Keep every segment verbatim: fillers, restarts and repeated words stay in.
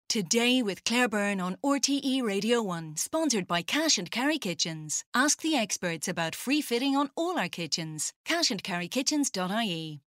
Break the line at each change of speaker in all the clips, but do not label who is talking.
Today with Claire Byrne on R T E Radio one, sponsored by Cash and Carry Kitchens. Ask the experts about free fitting on all our kitchens. cash and carry kitchens dot I E.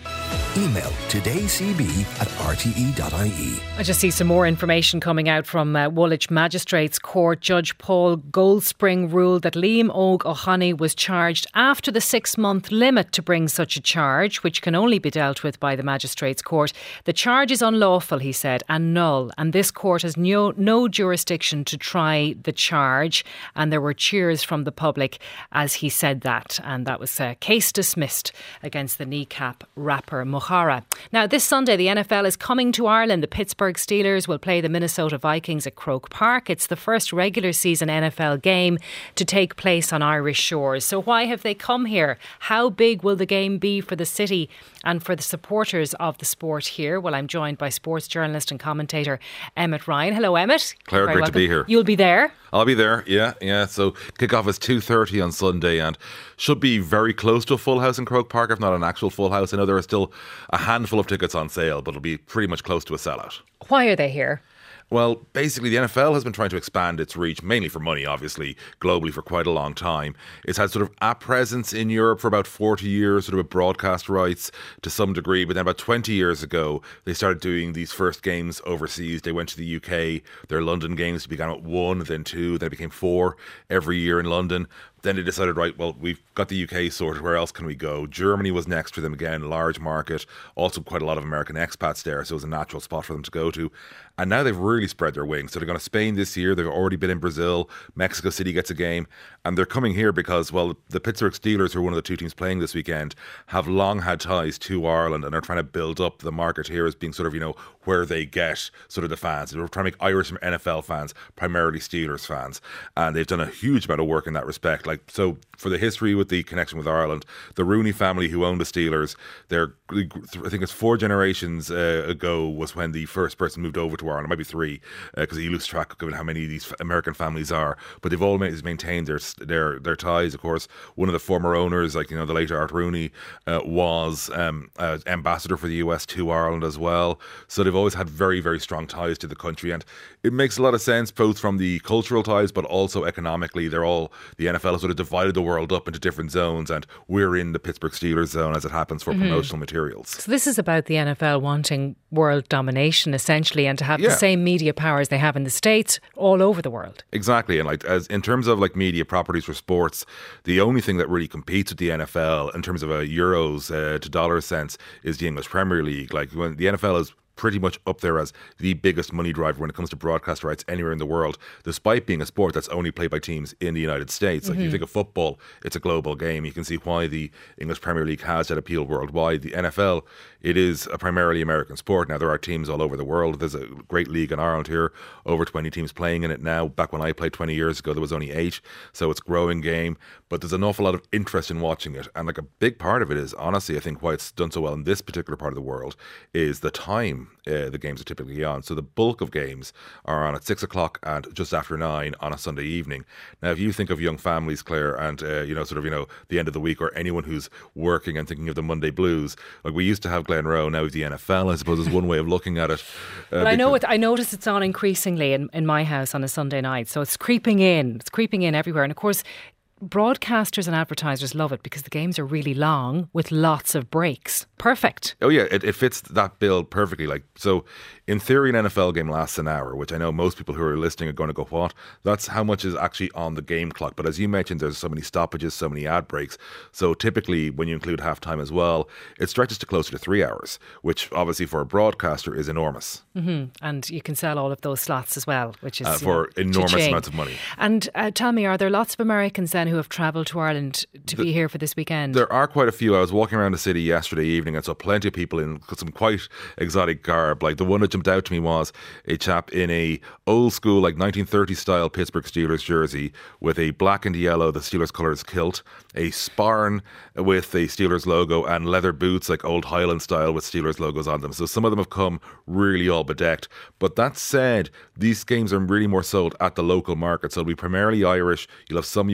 Email todaycb at r t e dot I e.
I just see some more information coming out from uh, Woolwich Magistrates Court. Judge Paul Goldspring ruled that Liam Óg O'Honey was charged after the six-month limit to bring such a charge, which can only be dealt with by the Magistrates Court. The charge is unlawful, he said, and null, and this court has no, no jurisdiction to try the charge. And there were cheers from the public as he said that, and that was a case dismissed against the kneecap rapper Mohara. Now, this Sunday, the N F L is coming to Ireland. The Pittsburgh Steelers will play the Minnesota Vikings at Croke Park. It's the first regular season N F L game to take place on Irish shores. So why have they come here? How big will the game be for the city and for the supporters of the sport here? Well, I'm joined by sports journalist and commentator Emmett Ryan. Hello, Emmett.
Claire,
Very
great
welcome.
to be here.
You'll be there?
I'll be there, yeah, yeah. So kickoff is two thirty on Sunday and should be very close to a full house in Croke Park, if not an actual full house. I know there are still a handful of tickets on sale, but it'll be pretty much close to a sellout.
Why are they here?
Well, basically, the N F L has been trying to expand its reach, mainly for money, obviously, globally for quite a long time. It's had sort of a presence in Europe for about forty years, sort of with broadcast rights to some degree. But then about twenty years ago, they started doing these first games overseas. They went to the U K. Their London games began at one, then two, then it became four every year in London. Then they decided, right, well, we've got the U K sorted. Where else can we go? Germany was next for them again, large market. Also quite a lot of American expats there, so it was a natural spot for them to go to. And now they've really spread their wings. So they're going to Spain this year. They've already been in Brazil. Mexico City gets a game. And they're coming here because, well, the Pittsburgh Steelers, who are one of the two teams playing this weekend, have long had ties to Ireland and are trying to build up the market here as being sort of, you know, where they get sort of the fans. They're trying to make Irish N F L fans primarily Steelers fans. And they've done a huge amount of work in that respect. Like, so for the history with the connection with Ireland, the Rooney family who owned the Steelers, they're, I think it's four generations uh, ago was when the first person moved over to Ireland. It might be three, because uh, you lose track of how many of these American families are. But they've always maintained their their their ties. Of course, one of the former owners, like, you know, the late Art Rooney, uh, was um, uh, ambassador for the U S to Ireland as well. So they've always had very, very strong ties to the country. And it makes a lot of sense, both from the cultural ties, but also economically. They're all, the N F L has sort of divided the world up into different zones, and we're in the Pittsburgh Steelers zone as it happens for mm-hmm. promotional materials.
So this is about the N F L wanting world domination, essentially, and to have
yeah.
the same media powers they have in the States all over the world.
Exactly. And like, as in terms of like media properties for sports, the only thing that really competes with the N F L in terms of a euros uh, to dollar sense is the English Premier League. Like, when the N F L is pretty much up there as the biggest money driver when it comes to broadcast rights anywhere in the world, despite being a sport that's only played by teams in the United States. Like, mm-hmm. if you think of football, it's a global game. You can see why the English Premier League has that appeal worldwide. The N F L, it is a primarily American sport. Now, there are teams all over the world. There's a great league in Ireland here, over twenty teams playing in it now. Back when I played twenty years ago, there was only eight, so it's a growing game. But there's an awful lot of interest in watching it. And like, a big part of it is, honestly, I think why it's done so well in this particular part of the world is the time uh, the games are typically on. So the bulk of games are on at six o'clock and just after nine on a Sunday evening. Now, if you think of young families, Claire, and uh, you know, sort of, you know, the end of the week, or anyone who's working and thinking of the Monday blues, like, we used to have Glenroe, now with the N F L, I suppose, is one way of looking at it. Uh,
well, I know it. I notice it's on increasingly in, in my house on a Sunday night, so it's creeping in. It's creeping in everywhere, and of course, broadcasters and advertisers love it because the games are really long with lots of breaks. Perfect.
Oh yeah, it, it fits that bill perfectly. Like, so in theory, an N F L game lasts an hour, which I know most people who are listening are going to go, what? That's how much is actually on the game clock. But as you mentioned, there's so many stoppages, so many ad breaks. So typically, when you include halftime as well, it stretches to closer to three hours, which obviously for a broadcaster is enormous.
Mm-hmm. And you can sell all of those slots as well, which is
uh, for
know,
enormous
cha-ching.
amounts of money.
And uh, tell me, are there lots of Americans then who have travelled to Ireland to the, be here for this weekend?
There are quite a few. I was walking around the city yesterday evening and saw plenty of people in some quite exotic garb. Like, the one that jumped out to me was a chap in a old school, like nineteen thirties style Pittsburgh Steelers jersey with a black and yellow, the Steelers colours kilt, a sparn with a Steelers logo, and leather boots like old Highland style with Steelers logos on them. So some of them have come really all bedecked. But that said, these games are really more sold at the local market. So it'll be primarily Irish. You'll have some U K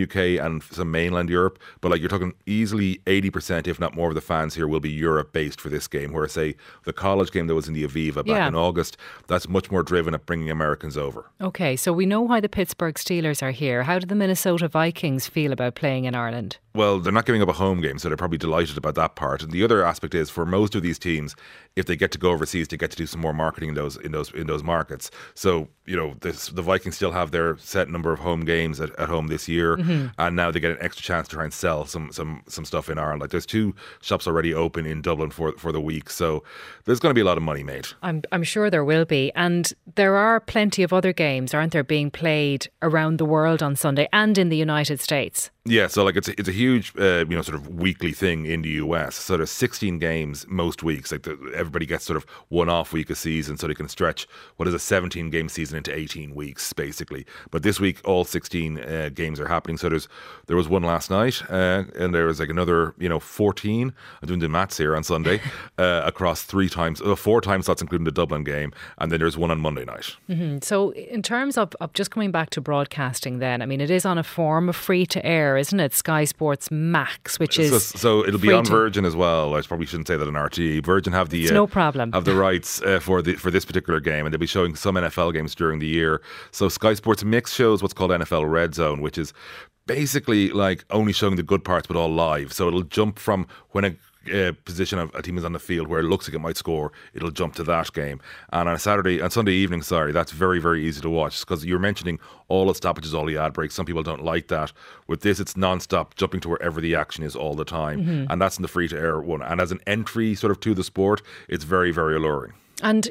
and some mainland Europe. But like you're talking easily eighty percent, if not more, of the fans here will be Europe based for this game. Where say the college game that was in the Aviva back
Yeah.
in August, that's much more driven at bringing Americans over.
Okay, so we know why the Pittsburgh Steelers are here. How do the Minnesota Vikings feel about playing in Ireland?
Well, they're not giving up a home game, so they're probably delighted about that part. And the other aspect is, for most of these teams, if they get to go overseas, they get to do some more marketing in those in those in those markets. So you know, this, the Vikings still have their set number of home games at, at home this year, mm-hmm. and now they get an extra chance to try and sell some some some stuff in Ireland. Like there's two shops already open in Dublin for for the week, so there's going to be a lot of money made.
I'm I'm sure there will be, and there are plenty of other games, aren't there, being played around the world on Sunday and in the United States?
Yeah, so like it's a, it's a huge, uh, you know, sort of weekly thing in the U S. So there's sixteen games most weeks. Like the, everybody gets sort of one off week a season, so they can stretch what is a seventeen game season into eighteen weeks, basically. But this week, all sixteen uh, games are happening. So there's there was one last night, uh, and there was like another, you know, fourteen. I'm doing the maths here on Sunday uh, across three times, uh, four times. That's including the Dublin game, and then there's one on Monday night.
Mm-hmm. So in terms of, of just coming back to broadcasting, then I mean, it is on a form of free to air, isn't it? Sky Sports Max, which is
so, so it'll be on Virgin as well. I probably shouldn't say that on R T E. Virgin have the
it's
uh,
no problem
have the rights uh, for the for this particular game, and they'll be showing some N F L games during the year. So Sky Sports Mix shows what's called N F L Red Zone, which is basically like only showing the good parts but all live. So it'll jump from when a Uh, position of a team is on the field where it looks like it might score, it'll jump to that game. And on a Saturday, on Sunday evening, sorry, that's very, very easy to watch, because you're mentioning all the stoppages, all the ad breaks. Some people don't like that. With this, it's non-stop, jumping to wherever the action is all the time. Mm-hmm. And that's in the free-to-air one. And as an entry sort of to the sport, it's very, very alluring.
And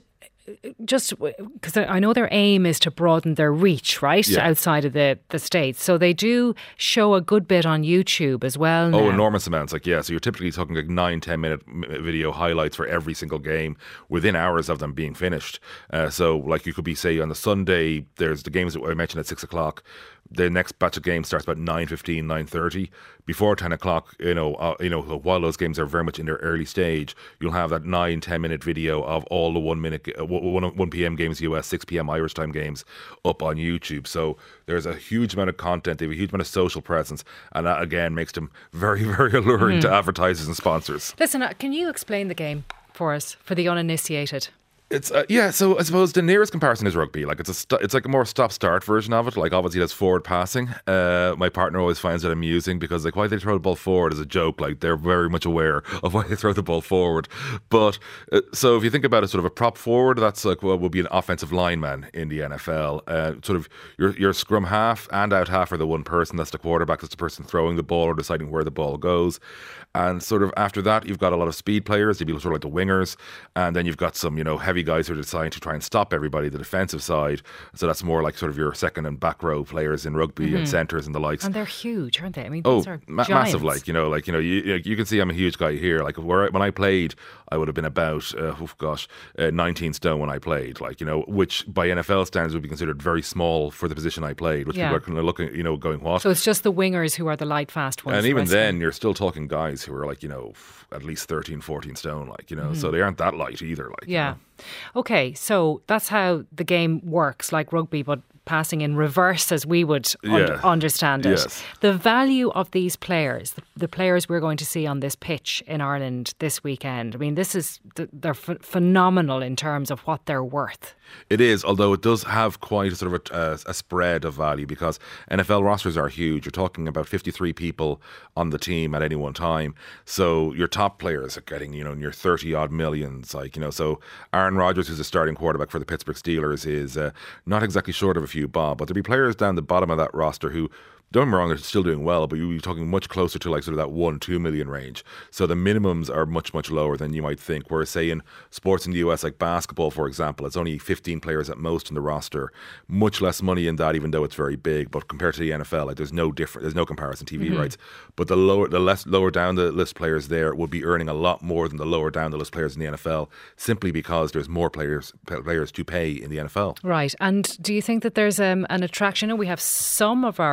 just because I know their aim is to broaden their reach, right,
yeah.
outside of the, the States. So they do show a good bit on YouTube as well now.
Oh, enormous amounts. Like, yeah, so you're typically talking like nine, ten minute video highlights for every single game within hours of them being finished. Uh, so, like, you could be, say, on the Sunday, there's the games that I mentioned at six o'clock. The next batch of games starts about nine fifteen, nine thirty. Before ten o'clock, you know, uh, you know, while those games are very much in their early stage, you'll have that nine, ten minute video of all the one minute, uh, one p.m. games U S, six p.m. Irish time games up on YouTube. So there's a huge amount of content. They have a huge amount of social presence, and that again makes them very, very alluring mm. to advertisers and sponsors.
Listen, uh, can you explain the game for us, for the uninitiated?
It's uh, yeah, so I suppose the nearest comparison is rugby. Like it's a st- it's like a more stop-start version of it. Like obviously there's forward passing. Uh, my partner always finds it amusing because like why they throw the ball forward is a joke. Like they're very much aware of why they throw the ball forward. But uh, so if you think about it, sort of a prop forward, that's like what would be an offensive lineman in the N F L. Uh, sort of your your scrum half and out half are the one person. That's the quarterback. That's the person throwing the ball or deciding where the ball goes. And sort of after that, you've got a lot of speed players. They'd be sort of like the wingers, and then you've got some, you know, heavy guys who are deciding to try and stop everybody, the defensive side. So that's more like sort of your second and back row players in rugby mm-hmm. and centres and the likes.
And they're huge, aren't they? I mean,
oh,
these are
ma- massive. Like you know, like you know, you you can see I'm a huge guy here. Like where when I played, I would have been about uh, oh gosh, uh, nineteen stone when I played. Like you know, which by N F L standards would be considered very small for the position I played. Which yeah. people are kind of looking, you know, going what?
So it's just the wingers who are the light, fast ones.
And even then, you're still talking guys who are like you know. at least thirteen, fourteen stone, like, you know, mm. so they aren't that light either. Like,
yeah.
You know.
Okay, so that's how the game works, like rugby, but passing in reverse as we would
yeah.
un- understand it.
Yes.
The value of these players, the, the players we're going to see on this pitch in Ireland this weekend, I mean, this is, they're ph- phenomenal in terms of what they're worth.
It is, although it does have quite a sort of a, a, a spread of value because N F L rosters are huge. You're talking about fifty-three people on the team at any one time. So your top players are getting, you know, near thirty odd millions. Like, you know, so Aaron Rodgers, who's a starting quarterback for the Pittsburgh Steelers, is uh, not exactly short of a few bob. But there'll be players down the bottom of that roster who, don't get me wrong, they're still doing well, but you're talking much closer to like sort of that one, two million range. So the minimums are much, much lower than you might think. Whereas, say, in sports in the U S, like basketball, for example, it's only fifteen players at most in the roster. Much less money in that, even though it's very big. But compared to the N F L, like there's no different, there's no comparison T V mm-hmm. rights. But the lower, the less lower down the list players there would be earning a lot more than the lower down the list players in the N F L, simply because there's more players players to pay in the N F L.
Right. And do you think that there's um, an attraction? You know, we have some of our Irish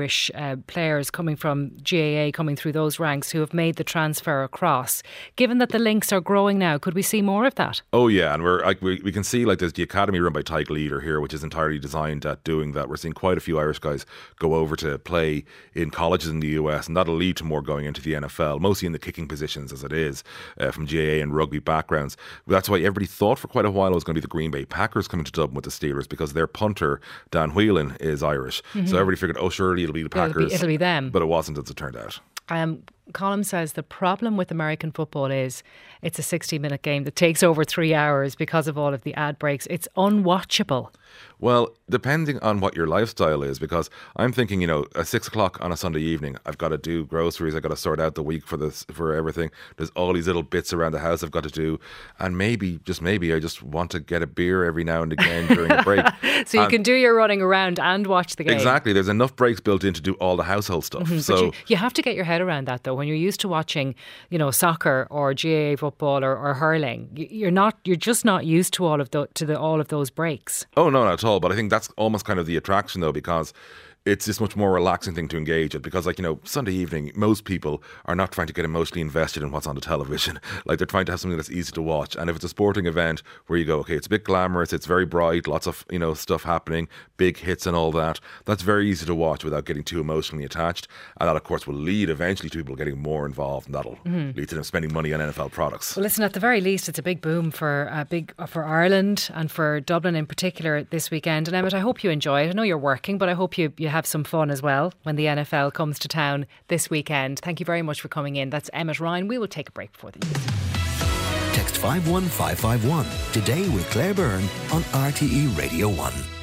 Irish uh, players coming from G A A, coming through those ranks, who have made the transfer across. Given that the links are growing now, could we see more of that?
Oh yeah, and we're like we, we can see like there's the academy run by Tyke Leader here, which is entirely designed at doing that. We're seeing quite a few Irish guys go over to play in colleges in the U S, and that'll lead to more going into the N F L, mostly in the kicking positions as it is, uh, from G A A and rugby backgrounds. That's why everybody thought for quite a while it was going to be the Green Bay Packers coming to Dublin with the Steelers, because their punter Dan Whelan is Irish. Mm-hmm. So everybody figured, oh surely it'll be the Packers.
It'll be, it'll be them.
But it wasn't, as it turned out.
Um, Colm says the problem with American football is it's a sixty minute game that takes over three hours because of all of the ad breaks. It's unwatchable.
Well, depending on what your lifestyle is, because I'm thinking, you know, at six o'clock on a Sunday evening, I've got to do groceries, I've got to sort out the week for this, for everything. There's all these little bits around the house I've got to do. And maybe, just maybe, I just want to get a beer every now and again during a break.
So you
and
can do your running around and watch the game.
Exactly. There's enough breaks built in to do all the household stuff.
Mm-hmm.
So
but you, you have to get your head around that, though. When you're used to watching, you know, soccer or G A A football or, or hurling, you're not, you're just not used to all of the, to the, all of those breaks.
Oh, no, not at all. But I think that's almost kind of the attraction, though, because it's this much more relaxing thing to engage with, because, like, you know, Sunday evening, most people are not trying to get emotionally invested in what's on the television. Like, they're trying to have something that's easy to watch. And if it's a sporting event where you go, okay, it's a bit glamorous, it's very bright, lots of, you know, stuff happening, big hits and all that, that's very easy to watch without getting too emotionally attached. And that, of course, will lead eventually to people getting more involved, and that'll mm-hmm. lead to them spending money on N F L products.
Well, listen, at the very least, it's a big boom for uh, big for Ireland and for Dublin in particular this weekend. And Emmett, I hope you enjoy it. I know you're working, but I hope you, you have some fun as well when the N F L comes to town this weekend. Thank you very much for coming in. That's Emmett Ryan. We will take a break before the news.
Text five one five five one today with Claire Byrne on R T E Radio one.